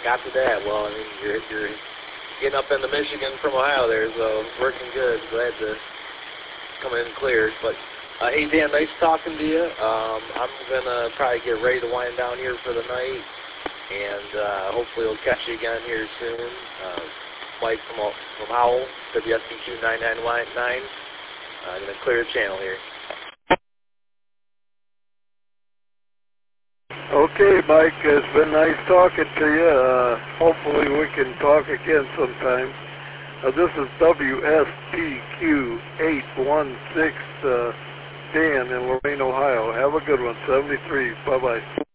Copy that. Well, I mean, you're getting up into Michigan from Ohio there, so working good. Glad to come in clear. But hey, Dan, nice talking to you. I'm gonna probably get ready to wind down here for the night, and hopefully we'll catch you again here soon. Mike from Howell, WSBQ 9919. I'm gonna clear the channel here. Okay, Mike, it's been nice talking to you. Hopefully we can talk again sometime. This is WSTQ 816, Dan in Lorain, Ohio. Have a good one, 73. Bye-bye.